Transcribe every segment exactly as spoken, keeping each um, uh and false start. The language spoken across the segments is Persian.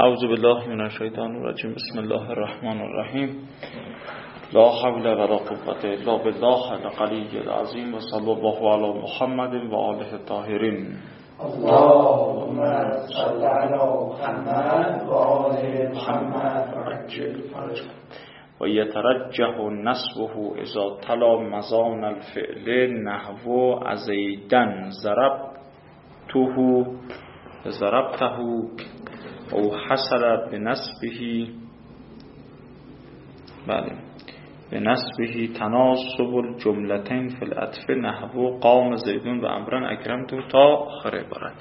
اعوذ بالله من الشیطان الرجیم. بسم الله الرحمن الرحیم. لا حول ولا قوة الا بالله العلی العظیم و صلی الله علی محمد و آله الطاهرین. اللهم صل علی محمد و آل محمد وعجل فرجه. و یترجح نسبه اذا تلا مزان الفعل نحو ازیدن ضربته ضربته او حصل بنسبه بله بنسبه تناسب الجملتين في العطف نحو قام زیدون و امرا اکرمته تا آخر عبارت.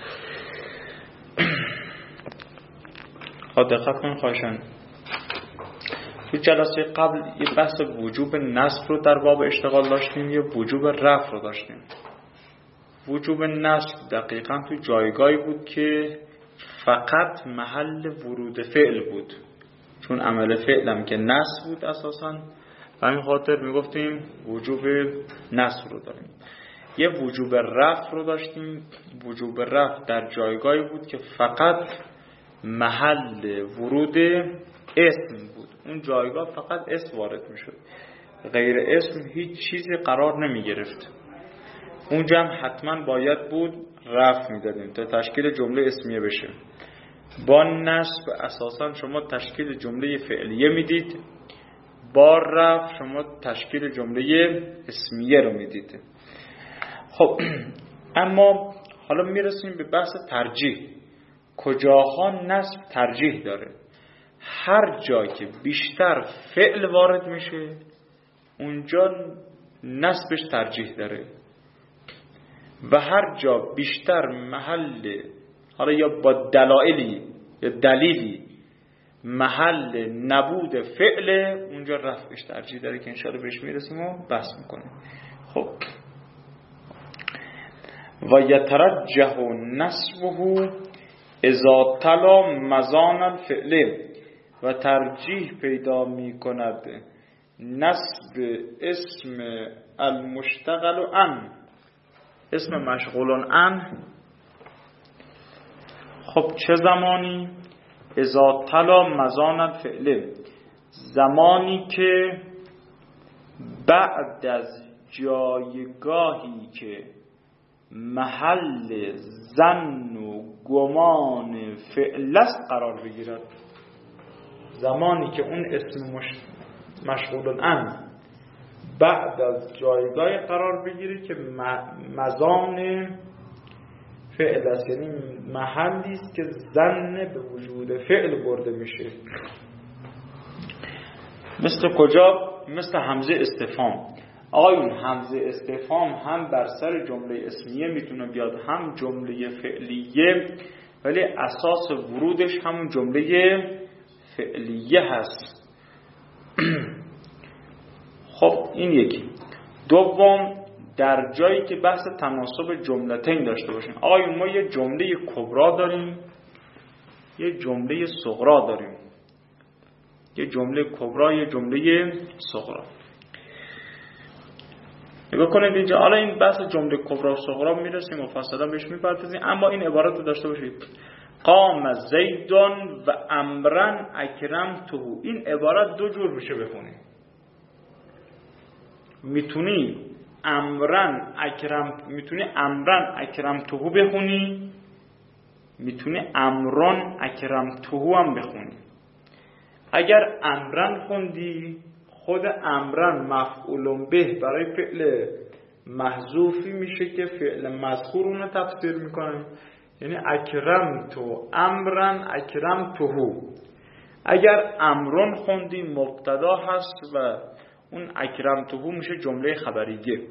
خب دقت کنید خواهشاً. تو جلسه قبل یه بحث وجوب نصب رو در باب اشتغال داشتیم، یه وجوب رفع رو داشتیم. وجوب نصب دقیقاً تو جایگاهی بود که فقط محل ورود فعل بود، چون عمل فعلم که نصب بود اساساً، به همین خاطر میگفتیم وجوب نصب رو داریم. یه وجوب رفع رو داشتیم. وجوب رفع در جایگاهی بود که فقط محل ورود اسم بود، اون جایگاه فقط اسم وارد میشد، غیر اسم هیچ چیزی قرار نمی گرفت. اونجا هم حتما باید بود رفع میدادیم تا تشکیل جمله اسمیه بشه. با نصب اساسا شما تشکیل جمله فعلیه میدید، با رفع شما تشکیل جمله اسمیه رو میدید. خب اما حالا میرسیم به بحث ترجیح. کجاها نصب ترجیح داره؟ هر جا که بیشتر فعل وارد میشه اونجا نصبش ترجیح داره، و هر جا بیشتر محل حالا یا با دلایلی یا دلیلی محل نبود فعل اونجا رفعش ترجیح داره که انشاءالله بهش میرسیم و بحث میکنیم. خب و یترجح نسبه اذا تلا مزان الفعل، و ترجیح پیدا میکند نسب اسم المشتغل عن، اسم مشغول عن. خب چه زمانی؟ اذا تلا مزان الفعل، زمانی که بعد از جایگاهی که محل ظن و گمان فعل است قرار بگیرد. زمانی که اون اسم مشغول عن بعد از جایگاه قرار بگیره که مزان فعل است، یعنی محلی است که ظن به وجود فعل برده میشه. مثل کجا؟ مثل همزه استفهام. آقایون همزه استفهام هم بر سر جمله اسمیه میتونه بیاد، هم جمله فعلیه، ولی اساس ورودش همون جمله فعلیه هست. خب این یکی. دوم، در جایی که بحث تناسب جملتین داشته باشیم. آقایون ما یه جمله کبرا داریم، یه جمله صغرا داریم. یه جمله کبرا، یه جمله صغرا. نگاه کنید اینجا. حالا این بحث جمله کبرا و صغرا میرسیم مفصلا بهش میپردازیم، اما این عبارت رو داشته باشید: قام زیدون و امرن اکرمته. این عبارت دو جور میشه بخونی. میتونی امرن اکرم میتونی امرن اکرمته بخونی، میتونی امران اکرمته هم بخونی. اگر امرن خوندی، خود امرن مفعول به برای فعل محذوفی میشه که فعل مذکور اون رو تفسیر میکنه، یعنی اکرمتو امرن اکرمته. اگر امران خوندی مبتدا هست و اون اکرمته میشه جمله خبریه.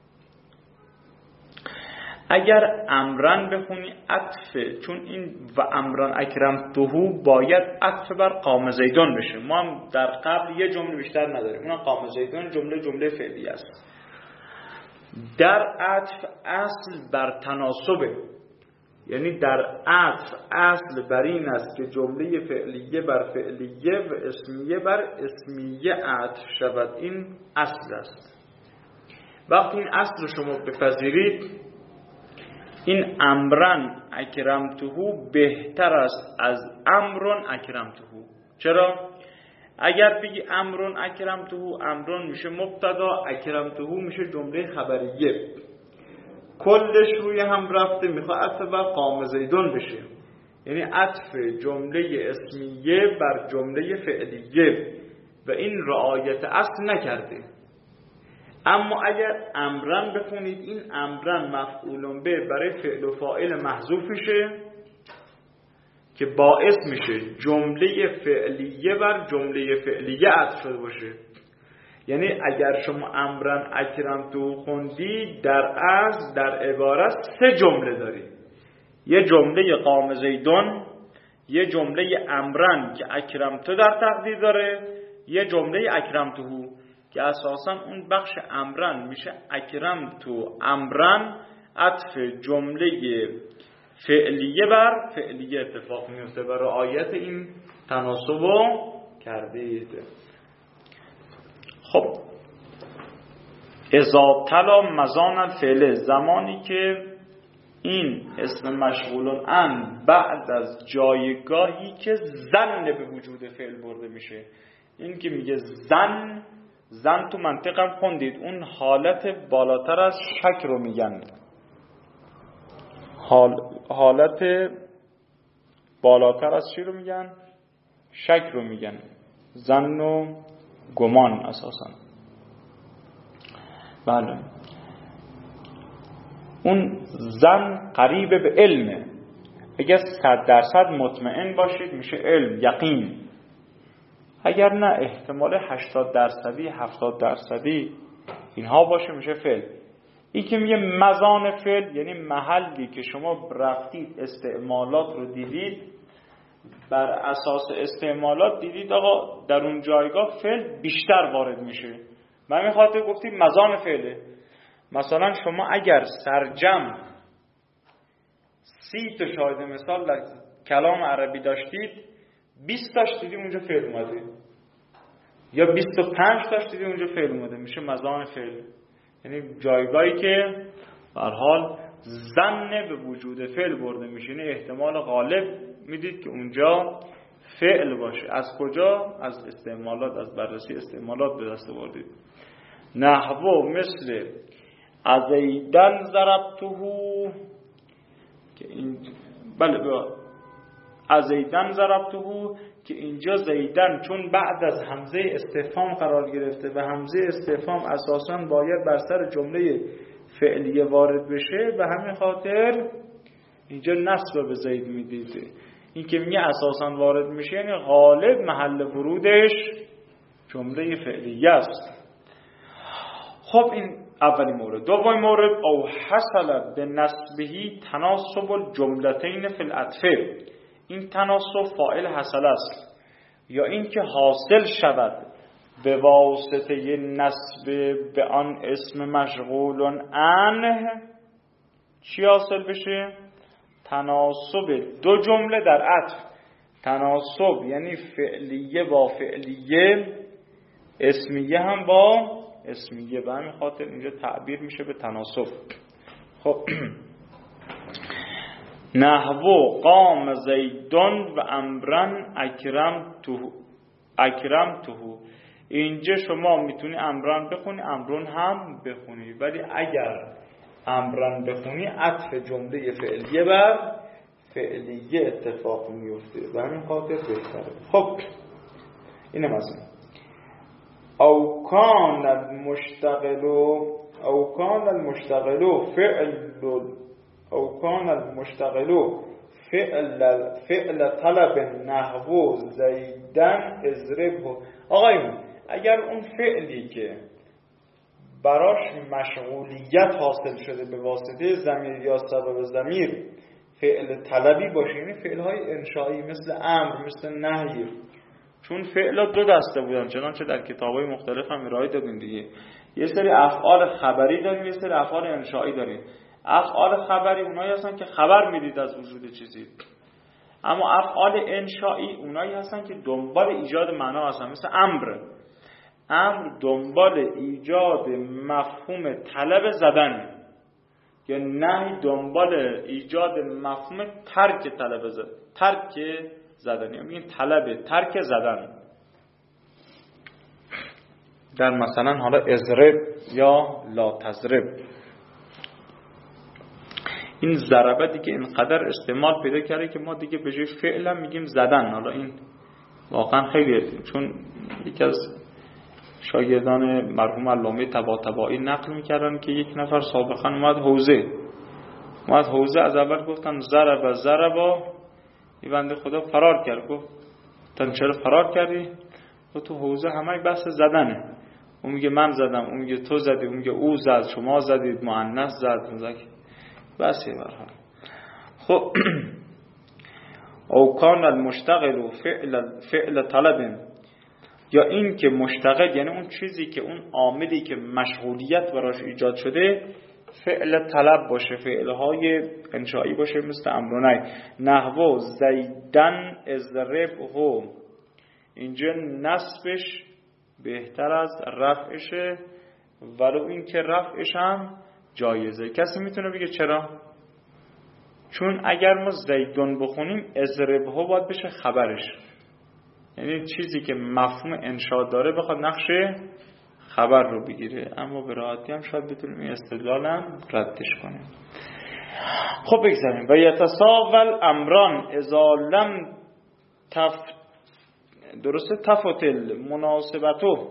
اگر امرن بخونی عطفه، چون این و امرن اکرمته باید عطف بر قام زیدون بشه. ما هم در قبل یه جمله بیشتر نداریم، اون قام زیدون جمله جمله فعلی است. در عطف اصل بر تناسبه، یعنی در عطف اصل بر این است که جمله فعلیه بر فعلیه و اسمیه بر اسمیه عطف شود. این اصل است. وقتی این اصل رو شما بپذیرید این امرن اکرمتهو بهتر است از امرن اکرمتهو. چرا؟ اگر بگی امرن اکرمتهو، امرن میشه مبتدا، اکرمتهو میشه جمله خبریه، کلش روی هم رفته، میخواد عطف بر قام زیدون بشه، یعنی عطف جمله اسمیه بر جمله فعلیه و این رعایت اصل نکرده. اما اگر امرن بخونید، این امرن مفعول به برای فعل و فاعل محذوف میشه که باعث میشه جمله فعلیه بر جمله فعلیه عطف شده باشه. یعنی اگر شما امرن اکرمتو خوندی، در از در عبارت سه جمله داری، یه جمله قام زیدون، یه جمله امرن که اکرمتو در تقدیر داره، یه جمله اکرمتو که اساسا اون بخش امرن میشه اکرمتو امرن، عطف جمله فعلیه بر فعلیه اتفاق میفته و رعایت این تناسب رو کردید. خب اذا تلا مزان الفعل، زمانی که این اسم مشغول ان بعد از جایگاهی که زن به وجود فعل برده میشه، این که میگه زن، زن تو منطقم خوندید، اون حالت بالاتر از شک رو میگن، حال حالت بالاتر از چی رو میگن؟ شک رو میگن، ظن و گمان اساسا. بله، اون ظن قریب به علمه. اگر صد درصد مطمئن باشید میشه علم، یقین. اگر نه احتمال هشتاد درصدی، هفتاد درصدی اینها باشه میشه فعل. این که میگه مزان فعل یعنی محلی که شما رفتید استعمالات رو دیدید، بر اساس استعمالات دیدید آقا در اون جایگاه فعل بیشتر وارد میشه. من همین خاطر گفتیم مزان فعله. مثلا شما اگر سرجم سی تا شاهد مثال در کلام عربی داشتید، بیست تاش دیدید اونجا فعل اومده، یا بیست و پنج تاش دیدید اونجا فعل اومده، میشه مزان فعل. یعنی جایگاهی که به هر حال ظن به وجود فعل برده میشه، یعنی احتمال غالب میدید که اونجا فعل باشه. از کجا؟ از استعمالات، از بررسی استعمالات به دست آوردید. نحو مثل ازیدن ضربتهو، که این بله با ازیدن ضربتهو که اینجا زیدن چون بعد از همزه استفهام قرار گرفته و همزه استفهام اساساً باید بر سر جمله فعلیه وارد بشه، و همین خاطر اینجا نصب به زید میدیده. این که میگه اساساً وارد میشه یعنی غالب محل ورودش جمله فعلیه است. خب این اولی مورد. دومی مورد او حصل به نسبهی تناسب الجملتین فی العطفه، این تناسب فاعل حصل است، یا این که حاصل شود به واسطه نسب به آن اسم مشغول ان. چی حاصل بشه؟ تناسب دو جمله در عطف. تناسب یعنی فعلیه با فعلیه، اسمیه هم با اسمیه، به همین خاطر اینجا تعبیر میشه به تناسب. خب نحو قام زیدون و امرن اکرمتهو، اکرمتهو اینجا شما میتونی امرن بخونی، امرون هم بخونی، ولی اگر امرن بخونی عطف جمله فعلیه بر فعلیه اتفاق میفته، به همین خاطر بهتره. خب اینم از این. او کان المشتغل او کان المشتغل فعل او کان المشتغل فعل فعل طلب نحو زیدن اضربه. آقایون اگر اون فعلی که براش مشغولیت حاصل شده به واسطه ضمیر یا سبب ضمیر فعل طلبی باشه، یعنی فعل‌های انشایی مثل امر، مثل نهی، چون فعلا دو دسته بودن چنانچه در کتاب‌های مختلف هم ارائه دادیم دیگه. یه سری افعال خبری داریم، یه سری افعال انشایی داریم. افعال خبری اونایی هستن که خبر میدید از وجود چیزی، اما افعال انشایی اونایی هستن که دنبال ایجاد معنا هستن، مثل امر. امر دنبال ایجاد مفهوم طلب زدن، یا نهی دنبال ایجاد مفهوم ترک طلب زدن، ترک زدن، یعنی این طلب ترک زدن در مثلا حالا اضرب یا لا تضرب. این ضربه دیگه اینقدر استعمال پیدا کرده که ما دیگه به جای فعلا میگیم زدن. حالا این واقعا خیلی، چون یکی از شاگردان مرحوم علامه طباطبایی نقل میکردن که یک نفر سابقا اومد حوزه اومد حوزه از اول گفتن ضرب ضربا، این بنده خدا فرار کرد. گفت تن چرا فرار کردی؟ گفت تو حوزه همه بحث زدنه. اون میگه من زدم، اون میگه تو زدی، اون میگه او زد، شما زدید، مؤنث زد، زد. بس به هر حال. خب او کان المشتغل فعل فعل طلب، یا این که مشتغل یعنی اون چیزی که اون عاملی که مشغولیت براش ایجاد شده فعل طلب باشه، فعلهای انشایی باشه مثل امر و نهی. نحو زیدن اضربه، اینجا نصبش بهتر از رفعشه، ولو این که رفعش هم جایزه. کسی میتونه بگه چرا؟ چون اگر ما زیدون بخونیم اضربه باید بشه خبرش، یعنی چیزی که مفهوم انشاء داره بخواد نقش خبر رو بگیره. اما به راحتی هم شاید بتونیم این استدلالم ردش کنیم. خب بگذاریم. و یتساول امران اذا لم تف درسته تفوتل مناسبتو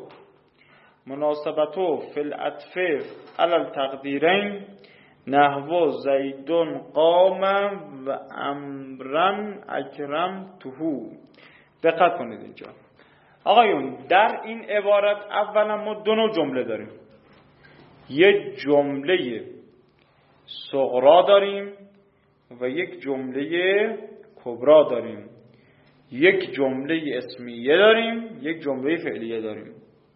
مناسبتو فی العطف علی التقدیرین نحو زیدون قام و امرن اکرمتهو. دقت کنید اینجا آقایون، در این عبارت اولا ما دو نوع جمله داریم. یک جمله صغرا داریم و یک جمله کبرا داریم. یک جمله اسمیه داریم، یک جمله فعلیه داریم.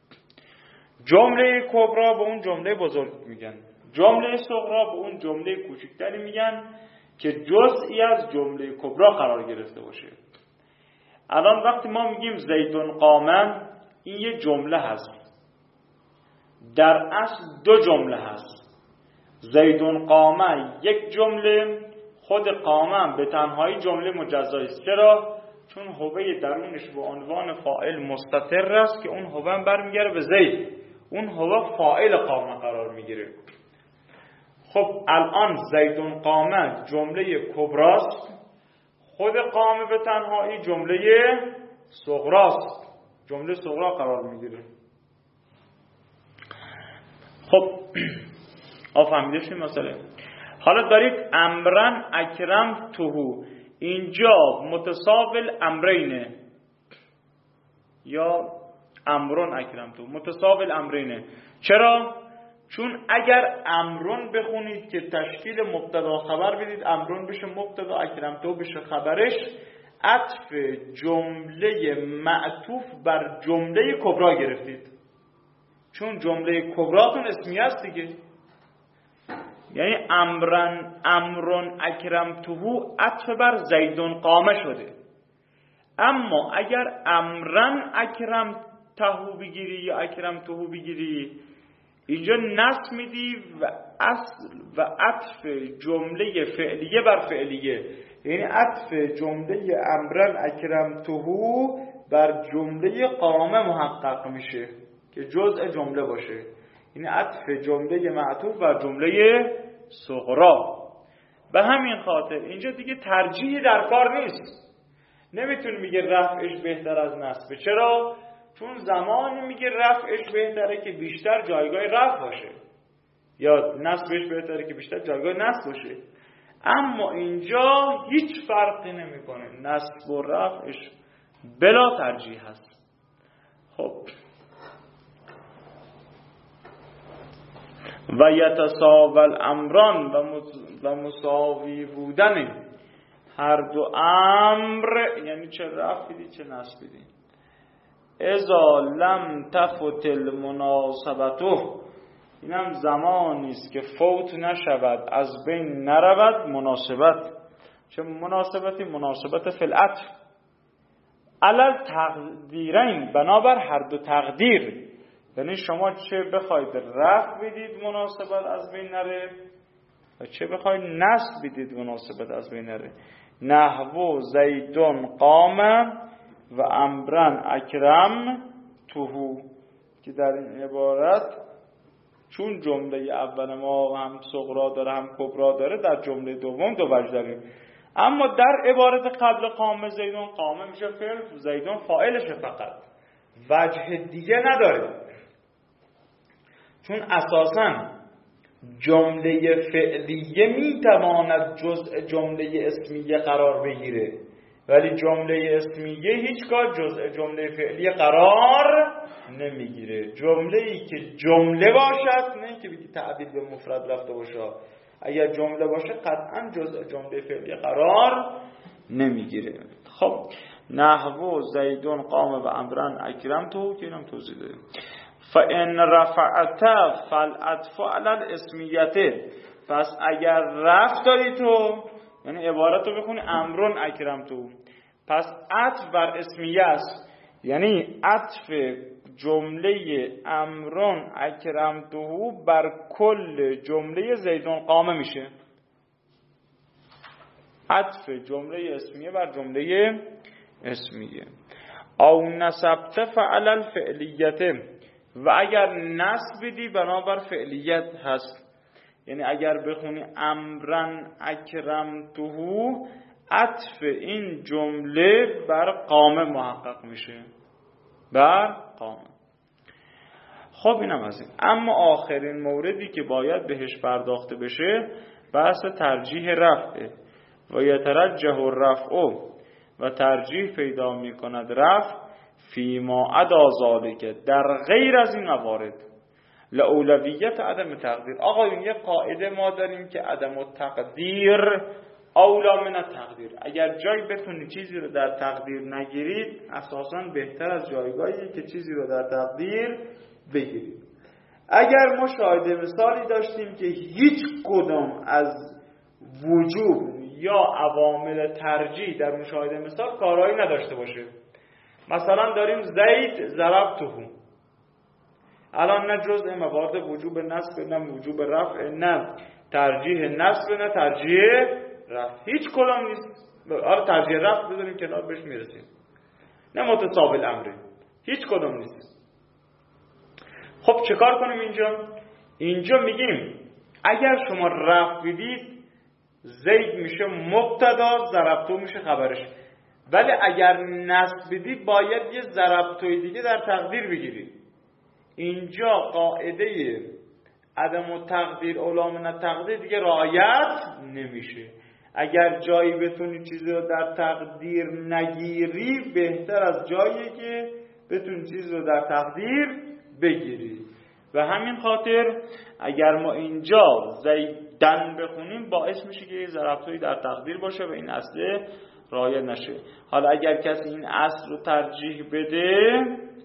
جمله کبرا به اون جمله بزرگ میگن، جمله صغرا به اون جمله کوچکتری میگن که جزئی از جمله کبرا قرار گرفته باشه. الان وقتی ما میگیم زیدون قامه، این یه جمله هست، در اصل دو جمله هست. زیدون قامه یک جمله، خود قامه به تنهایی جمله مجزایی است. چرا؟ چون هوه درونش به عنوان فاعل مستتر است که اون هوه برمیگره به زید، اون هوه فاعل قامه قرار میگیره. خب الان زیدون قامه جمله کبراست، خود قامه به تنهایی جمله صغراست، جمله صغرا قرار میگیره. خب آفهمیده شدید مسئله؟ حالا دارید امرن اکرم توهو، اینجا متساوی امرینه یا امرون اکرم تو متساوی امرینه. چرا؟ چون اگر امرون بخونید که تشکیل مبتدا خبر بدید، امرون بشه مبتدا، اکرم تو بشه خبرش، عطف جمله معطوف بر جمله کبرا گرفتید، چون جمله کبراتون اسمیه است دیگه. یعنی امرن امرون اکرمتهو عطف بر زیدون قامه شده. اما اگر امرن اکرمتهو بگیری یا اکرمتهو بگیری، اینجا نصب میدی و اصل و عطف جمله فعلیه بر فعلیه، یعنی عطف جمله امرن اکرمتهو بر جمله قامه محقق میشه که جزء جمله باشه، یعنی عطف جمله معطوف بر جمله صغرا. به همین خاطر اینجا دیگه ترجیحی در کار نیست، نمیتون میگه رفعش بهتر از نصب. چرا؟ چون زمانی میگه رفعش بهتره که بیشتر جایگاه رفع باشه یا نصبش بهتره که بیشتر جایگاه نصب باشه. اما اینجا هیچ فرقی نمیکنه، نصب و رفعش بلا ترجیح هست. خب و یتساول امران و مساوی بودن هر دو امر، یعنی چه رفع بدی چه نصب بدی. اذا لم تفت المناسبته، اینم زمانی است که فوت نشود، از بین نرود مناسبت. چه مناسبتی؟ مناسبت فی العطف علی تقدیرین، بنابر هر دو تقدیر. یعنی شما چه بخواید رفع بدید مناسبت از بین نره، و چه بخوای نصب بدید مناسبت از بین ره. نحو زیدون قام و امرن اکرم توهو، که در این عبارت چون جمله اول ما هم صغرا داره هم کبرا داره، در جمله دوم دو وجه داریم. اما در عبارت قبل قام زیدون، قام میشه فعل، زیدون فاعلشه فقط، وجه دیگه نداره. چون اساساً جمله فعلیه میتواند جزء جمله اسمیه قرار بگیره، ولی جمله اسمیه هیچگاه جزء جمله فعلیه قرار نمیگیره. جمله ای که جمله باشد، نه که بگی تعبیر به مفرد رفته باشه، اگر جمله باشه قطعا جزء جمله فعلیه قرار نمیگیره. خب نحو زیدون قام و امرن اکرم تو که اینم توضیح دادیم. فَإِنْ رَفَعْتَ فَالْعَطْفُ عَلَى الْاسْمِيَّةِ، پس اگر رفع داری تو، یعنی عبارت رو بخونی امرون اکرم تو، پس عطف بر اسمیه است، یعنی عطف جمله امرون اکرم تو بر کل جمله زیدون قامه میشه. عطف جمله اسمیه بر جمله اسمیه. او نسبت فعل الفعلیته، و اگر نصب بدی بنابر فعلیت هست، یعنی اگر بخونی امرن اکرمتهو، عطف این جمله بر قامه محقق میشه، بر قامه. خب اینم از این. اما آخرین موردی که باید بهش پرداخته بشه بحث ترجیح رفعه. و یترجح الرفع، و ترجیح پیدا میکند رفع فیما عدا ذالک، در غیر از این موارد، لأولویت عدم تقدیر. آقا این یه قاعده ما داریم که عدم التقدیر اولا من التقدیر. اگر جایی بتونی چیزی رو در تقدیر نگیرید، اساساً بهتر از جایگاهی که چیزی رو در تقدیر بگیرید. اگر ما شاهد مثالی داشتیم که هیچ کدام از وجوب یا عوامل ترجیح در مشاهده مثال کارایی نداشته باشه، مثلا داریم زید ضربته، الان نه جزء موارد وجوب نصب، نه وجوب رفع، نه ترجیح نصب، نه ترجیح رفع، هیچ کدام نیست. آره ترجیح رفع بذاریم کنار، بهش میرسیم، نه متساوی الامره، هیچ کدام نیست. خب چه کار کنیم اینجا؟ اینجا میگیم اگر شما رفع بدید، زید میشه مبتدا، ضربتو میشه خبرش. ولی اگر نصب بدی باید یه ضربتوی دیگه در تقدیر بگیری. اینجا قاعده عدم التقدیر اولا من التقدیر دیگه رعایت نمیشه. اگر جایی بتونی چیزی رو در تقدیر نگیری، بهتر از جایی که بتونی چیزی رو در تقدیر بگیری. و همین خاطر اگر ما اینجا زیدن بخونیم باعث میشه که یه ضربتوی در تقدیر باشه و این اصل رعایت نشه. حالا اگر کسی این اصل رو ترجیح بده،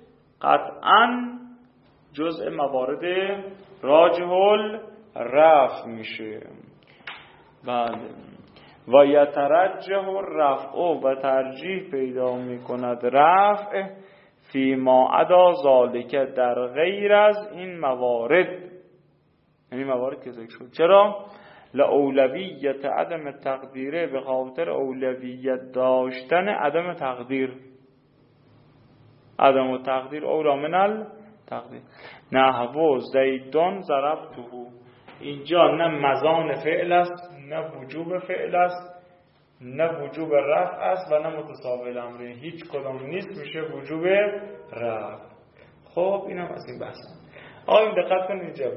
قطعاً جزء موارد راجح الرفع میشه. بله. و یترجح الرفع، و ترجیح پیدا میکند رفع فیما عدا ذالک، در غیر از این موارد، یعنی موارد که ذکر شد. چرا؟ لأولویت عدم تقدیره، به خاطر اولویت داشتن عدم تقدیر. عدم تقدیر اولا من التقدیر. نحو زیدون ضربته، اینجا نه مزان فعل است، نه وجوب فعل است، نه وجوب رفع است و نه متساوی الامر، هیچ کدام نیست، میشه وجوب رفع. خب اینم از این بحث. آقایون دقت کنید اینجا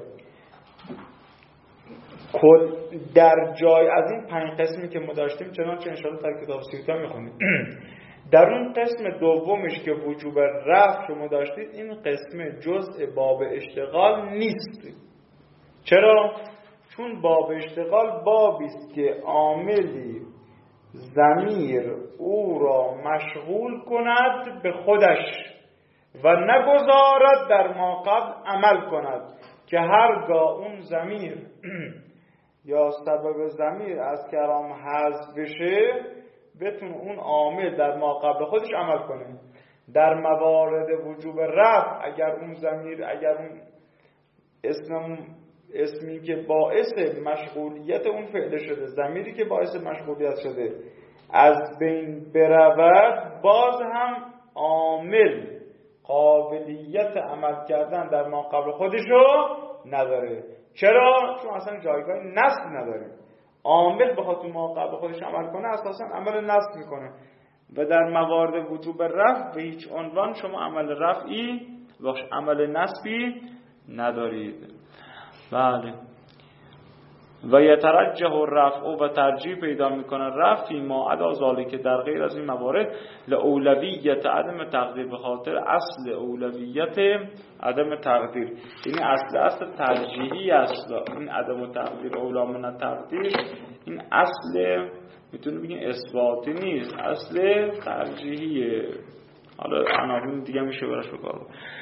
کل در جای از این پنج قسمی که ما داشتیم، چنانچه انشاءالله در کتاب سیوطه میخونیم، در اون قسم دومش که وجوب رفع شما داشتید، این قسم جزء باب اشتغال نیست. چرا؟ چون باب اشتغال بابی است که عاملی ضمیر او را مشغول کند به خودش و نگذارد در ما قبل عمل کند، که هرگاه اون ضمیر یا سبب ضمیر از کلام حذف بشه، بتونه اون عامل در ما قبل خودش عمل کنه. در موارد وجوب رفع اگر اون ضمیر، اگر اون اسم اسمی که باعث مشغولیت اون فعل شده، ضمیری که باعث مشغولیت شده از بین برود، باز هم عامل قابلیت عمل کردن در ما قبل خودشو نداره. چرا؟ چون اصلا جایگاه نصب نداره. عامل بخواد تو ما قبل خودش عمل کنه اساسا عمل نصب میکنه و در موارد وجوب رفع به هیچ عنوان شما عمل رفعی باش عمل نصبی ندارید. بله. و یترجح الرفع و ترجیح پیدا میکنه رفعی ما عدا ذالک در غیر از این موارد لأولویت عدم تقدیر، به خاطر اصل اولویت عدم تقدیر. این اصل اصل ترجیحی است. این عدم تقدیر اولا من تقدیر، این اصل میتونه بگیم اثباتی نیست، اصل ترجیحیه. حالا عناوین دیگه میشه براش بکار.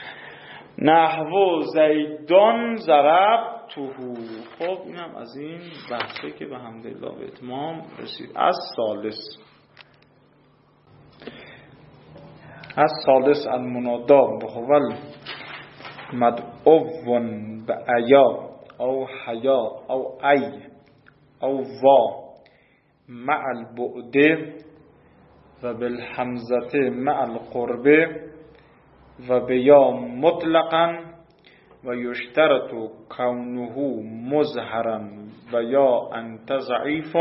نحو زیدان ضرب توهو. خب این هم از این بحثه که به حمدالله به اتمام رسید. از ثالث از ثالث المنادا بخوال مدعوون به ایا او حیا او ای او وا مع البعد و بالحمزه مع القرب و بیا مطلقا و یشترط کونه مظهرا و یا انت ضعیف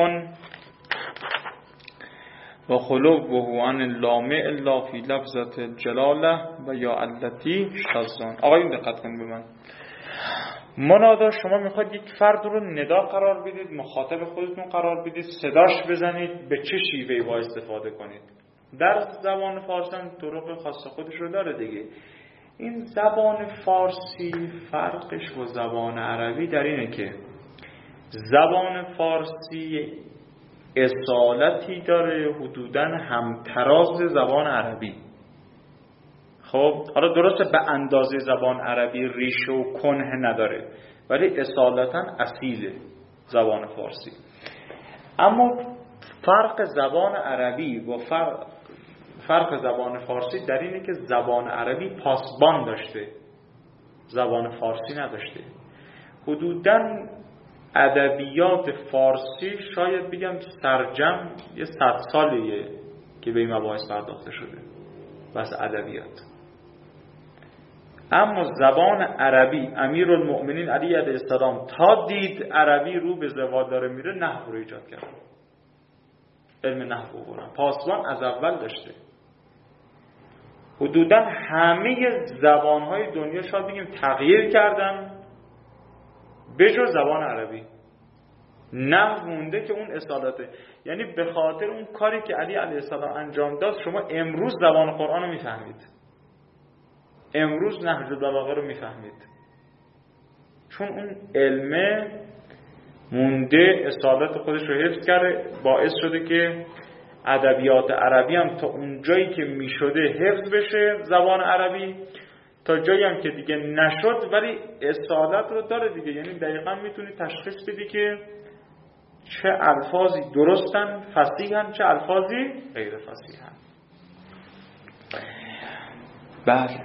و خلوه عن اللام الا فی لفظة الجلاله و یا التی شذان. آقایون دقت کنید به من. منادا شما میخواید یک فرد رو ندا قرار بدید، مخاطب خودتون قرار بدید، صداش بزنید، به چه شیوهی با استفاده کنید. در زبان فارسی هم طرق خاص خودش رو داره دیگه. این زبان فارسی فرقش با زبان عربی در اینه که زبان فارسی اصالتی داره حدوداً همتراز زبان عربی. خب حالا درسته به اندازه زبان عربی ریشه و کنه نداره، ولی اصالتاً اصیله زبان فارسی. اما فرق زبان عربی و فرق فرق زبان فارسی در اینه که زبان عربی پاسبان داشته، زبان فارسی نداشته. حدوداً ادبیات فارسی شاید بگم سرجم یه صد سالیه که به این مباحث پرداخته شده بس ادبیات. اما زبان عربی امیرالمؤمنین علی علیه السلام تا دید عربی رو به زوال داره میره، نحو رو ایجاد کرد. علم نحو قرآن پاسبان از اول داشته. حدوداً همه زبانهای دنیا شاید بگیم تغییر کردن به جز زبان عربی. نحو مونده که اون اصالته. یعنی به خاطر اون کاری که علی علیه السلام انجام داد شما امروز زبان قرآن رو میفهمید، امروز نهج البلاغه رو میفهمید، چون اون علم مونده اصالت خودش رو حفظ کرده، باعث شده که ادبیات عربی هم تا اون جایی که میشده حفظ بشه زبان عربی، تا جایی هم که دیگه نشد ولی اصالت رو داره دیگه. یعنی دقیقا میتونی تشخیص بدی که چه الفاظی درستن فصیحن، چه الفاظی غیر فصیحن. بله.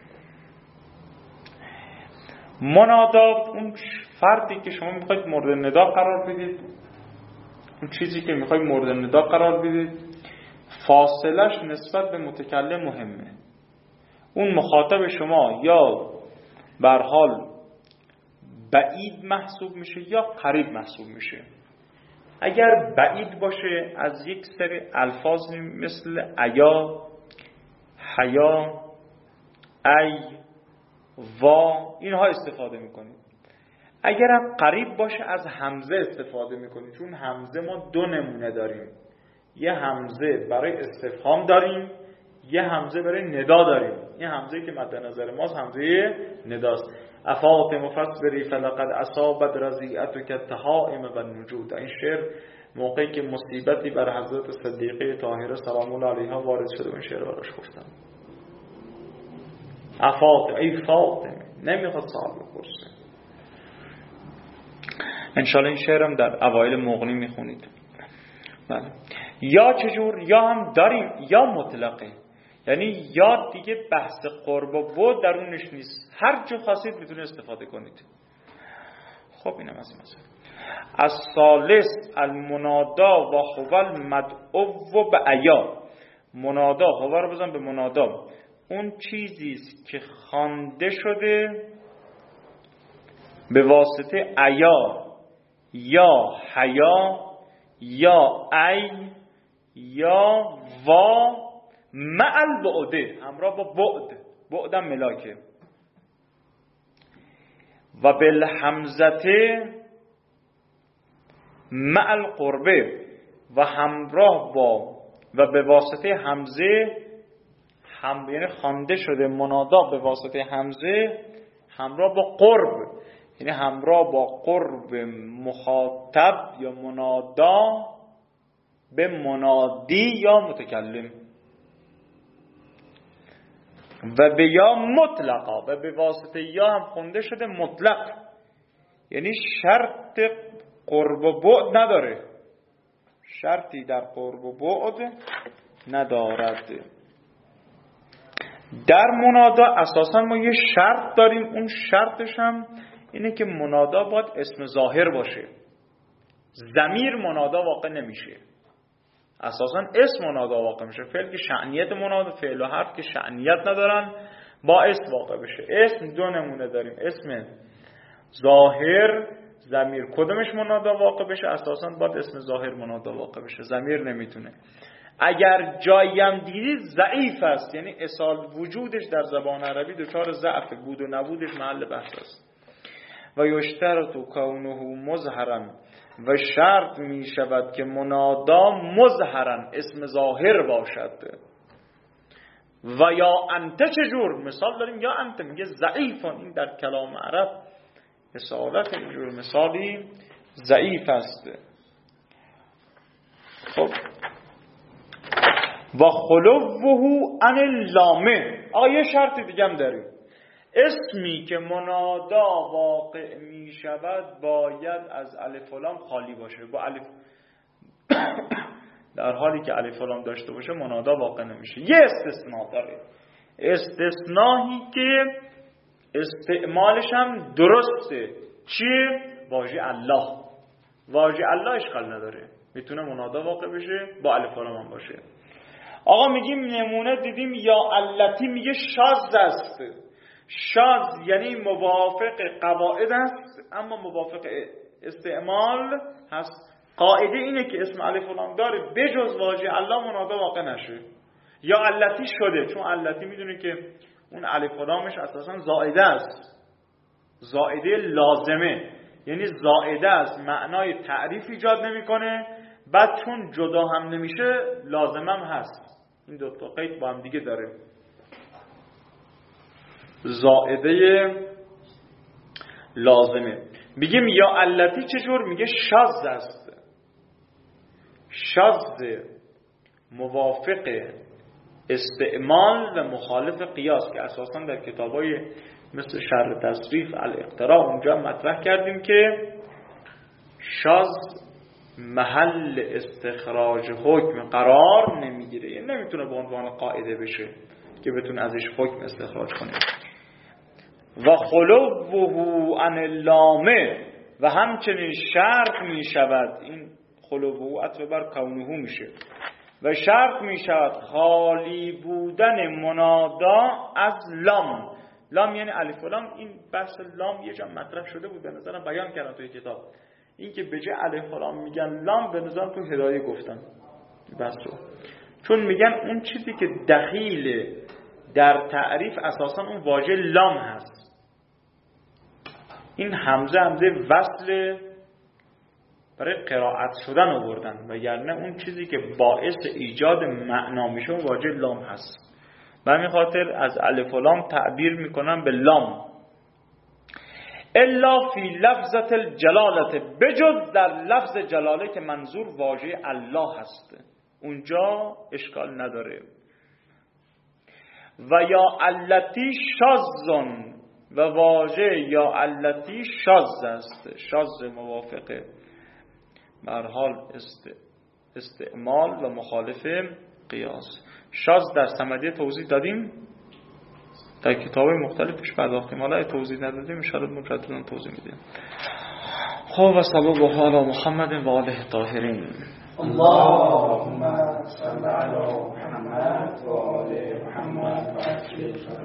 منادا اون فردی که شما میخواید مورد ندا قرار بدید، اون چیزی که میخواید مورد ندا قرار بدید فاصلش نسبت به متکلم مهمه. اون مخاطب شما یا بر حال بعید محسوب میشه یا قریب محسوب میشه. اگر بعید باشه از یک سری الفاظ مثل ایا، حیا، ای، وا اینها استفاده میکنید. اگر هم قریب باشه از همزه استفاده میکنید، چون همزه ما دو نمونه داریم، یه همزه برای استفهام داریم، یه همزه برای ندا داریم. این همزه که مد نظر ماست همزه نداست. افاط مفسری فلقد اصابت رضیعتک التهائم و النجود. این شعر موقعی که مصیبتی بر حضرت صدیقه طاهره سلام الله علیها وارد شده این شعر براش گفتم. افاط ای فاطمه، نمیخواد سوال بپرسه. انشالله این شعرم در اوایل مغنی میخونید. بله. یا چجور؟ یا هم داریم یا مطلقه، یعنی یا دیگه بحث قرب و بعد درونش نیست، هر جا خواستید میتونه استفاده کنید. خب اینم از این مثلا. از ثالث المنادا و هو المدعو به عیا. منادا، هو رو بزن به منادا، اون چیزی است که خوانده شده به واسطه عیا یا حیا یا ای یا وا مع البعده، همراه با بعد، بعدم ملاکه، و بالحمزه مع القربه، و همراه با و به واسطه حمزه، هم یعنی خوانده شده منادا به واسطه حمزه همراه با قرب، یعنی همراه با قرب مخاطب یا منادا به منادی یا متکلم، و به یا مطلقا، و به واسطه یا هم خونده شده مطلق، یعنی شرط قرب و بعد نداره، شرطی در قرب و بعد ندارد. در منادا اساسا ما یه شرط داریم، اون شرطش هم اینه که منادا باید اسم ظاهر باشه، ضمیر منادا واقع نمیشه، اساسا اسم منادا واقع میشه. فعل که شأنیت منادا، فعل و حرف که شأنیت ندارن با اسم واقع بشه. اسم دو نمونه داریم، اسم ظاهر ضمیر کدومش منادا واقع بشه، اساسا باید اسم ظاهر منادا واقع بشه، ضمیر نمیتونه. اگر جایی هم دیدید ضعیف است، یعنی اصال وجودش در زبان عربی دچار ضعف، بود و نبودش محل بحث است. و یشترط کونه مظهرا، و شرط می شود که منادا مظهرا اسم ظاهر باشد. و یا انت چجور؟ مثال داریم یا انت، میگه ضعیفان، این در کلام عرب اصالت اینجور مثالی ضعیف است. خب و خلوه عن اللامه. آقا یه شرط دیگه هم داریم، اسمی که منادا واقع می شود باید از الف و لام خالی باشه. با الف در حالی که الف و لام داشته باشه منادا واقع نمیشه. یه استثناء داره، استثنایی که استعمالش هم درسته. چیه؟ واژه الله. واژه الله اشکال نداره، میتونه منادا واقع بشه با الف و لام هم باشه. آقا میگیم نمونه دیدیم یا التی، میگه شاذ است. شاذ یعنی موافق قواعد است اما موافق استعمال هست. قاعده اینه که اسم الف و لام داره بجز واژه الله منادا واقع نشه. یا التی شده، چون التی میدونه که اون الف و لامش اساسا زائده است، زائده لازمه، یعنی زائده است، معنای تعریف ایجاد نمیکنه، بعد چون جدا هم نمیشه لازمه هم هست. این دو تا قید با هم دیگه داره. زائده لازمه. میگیم یا التی چجور؟ میگه شاذ است. شاذ موافق استعمال و مخالف قیاس که اساسا در کتابای مثل شرح تصریف الاقتراء اونجا مطرح کردیم که شاذ محل استخراج حکم قرار نمیگیره، یعنی نمیتونه به عنوان قاعده بشه که بتونه ازش حکم استخراج کنه. و خلوه عن اللامه، و همچنین شرط می شود، این خلوه عطف بر کونه میشه، و شرط می شود خالی بودن منادا از لام. لام یعنی الف و لام. این بحث لام یه جا مطرح شده بود، به نظرم بیان کردم توی کتاب، این که به جای الف و لام میگن لام، به نظرم تو هدایه گفتم بس رو. چون میگن اون چیزی که دخیل در تعریف اساسا اون واژه لام هست. این همزه همزه وصل برای قرائت شدن آوردن، وگرنه اون چیزی که باعث ایجاد معنا میشه اون واژه لام هست. به همین خاطر از الف و لام تعبیر میکنن به لام. الا فی لفظت الجلالت، بجز در لفظ جلاله که منظور واژه الله هست، اونجا اشکال نداره. و یا التی شاذن، و واژه یا التی شاذ است. شاذ موافقه بر حال است استعمال و مخالف قیاس. شاذ در صمدیه توضیح دادیم، در کتاب‌های مختلفش پرداختیم، حالا توضیح ندادیم ان شاء الله مجددا توضیح میدیم. خب و صلی الله علی محمد و آله الطاهرین. اللهم صل علی محمد و آل محمد و عجل